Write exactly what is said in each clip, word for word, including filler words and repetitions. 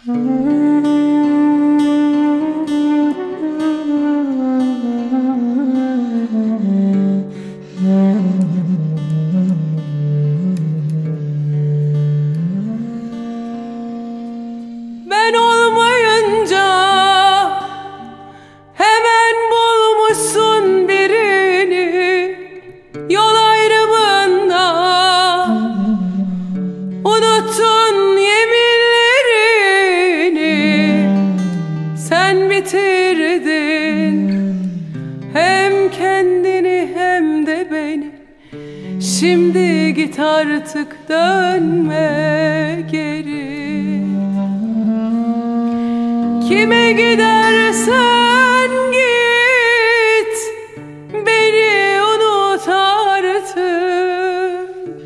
Ben olmayınca hemen bulmuşsun birini, yol ayrımında unuttun yeminlerini. Sen bitirdin hem kendini hem de beni. Şimdi git artık, dönme geri. Kime gidersen git, beni unut artık.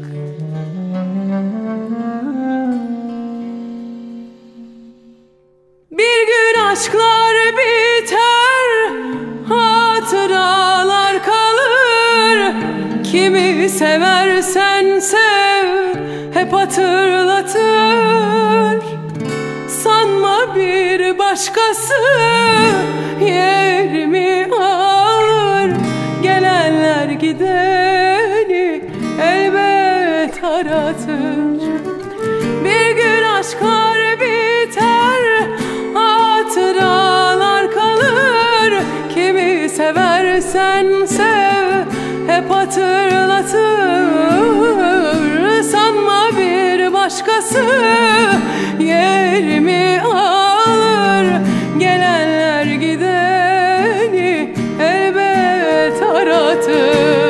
Bir gün aşklar biter, hatıralar kalır. Kimi seversen sev, hep hatırlatır. Sanma bir başkası yerimi alır. Gelenler gideni elbet aratır. Bir gün aşklar biter, hatıralar kalır. Kimi seversen sev, hep hatırlatır. Sanma bir başkası yerimi alır. Gelenler gideni elbet aratır.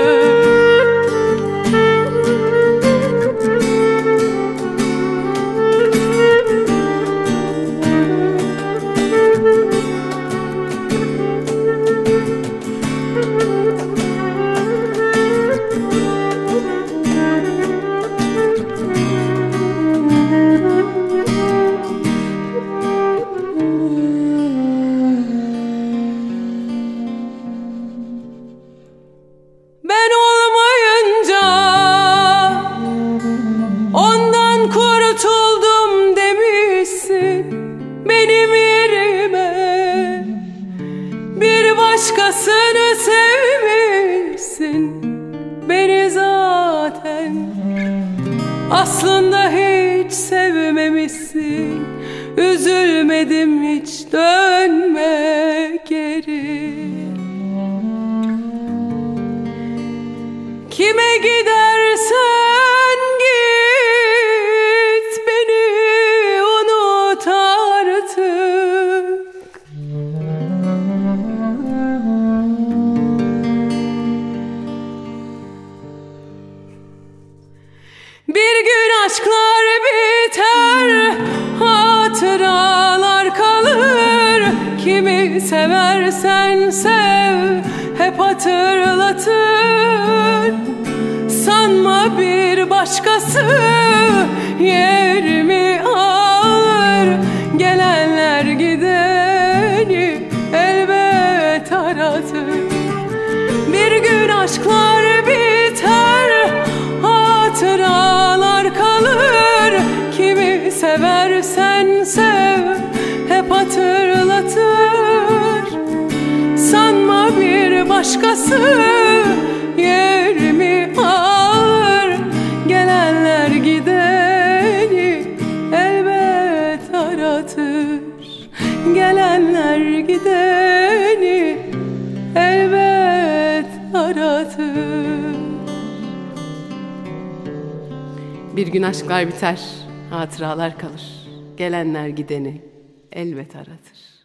Ben olmayınca ondan kurtuldum demişsin benim yerime. Bir başkasını sevmişsin beni zaten. Aslında hiç sevmemişsin. Üzülmedim hiç, dönme geri. Kime gidersen git, beni unut artık. Bir gün aşklar biter, hatıralar kalır. Kimi seversen sev, hep hatırlatır. Sanma bir başkası yerimi alır. Gelenler gideni elbet aratır. Bir gün aşklar biter, hatıralar kalır. Kimi seversen sev, hep hatırlatır. Sanma bir başkası yerimi alır. Gelenler gideni elbet aratır. Gelenler gideni elbet aratır. Bir gün aşklar biter, hatıralar kalır. Gelenler gideni elbet aratır.